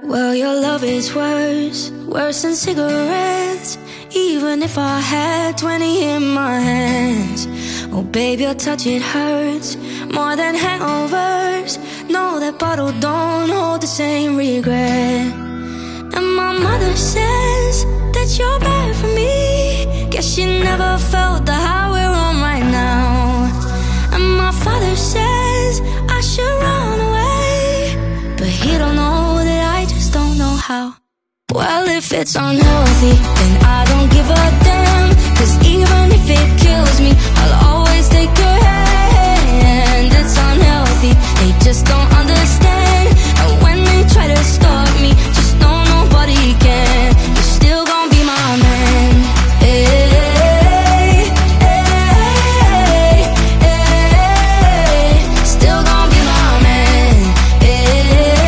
Well, your love is worse than cigarettes. Even if I had 20 in my hands. Oh babe, your touch, it hurts more than hangovers. No, that bottle don't hold the same regret. And my mother says that you're bad for me. Guess she never felt the high we're on right now. And my father says I should run away, but he don't know that I just don't know how. Well, if it's unhealthy, then I don't give a damn. Cause even if it kills me, I'll always take your hand. It's unhealthy, they just don't understand. And when they try to stop me, just know nobody can. You're still gonna be my man. Hey, hey, hey, hey. Still gonna be my man. Hey,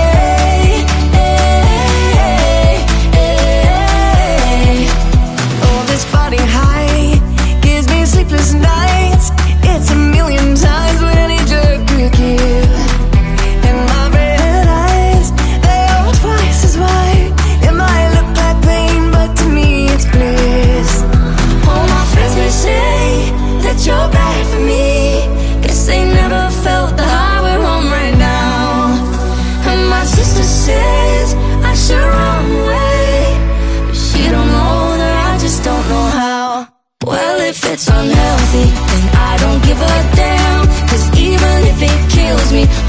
hey, hey. Oh, this body high gives me sleepless nights. It's a million times what any drug could give. And my red eyes, they are twice as wide. It might look like pain, but to me it's bliss. All my friends may say that you're bad for me. Guess they never felt the high we're on right now. And my sister says I should run away, but she don't know that I just don't know how. Well, if it's unhealthy, then I don't give a damn. Cause even if it kills me,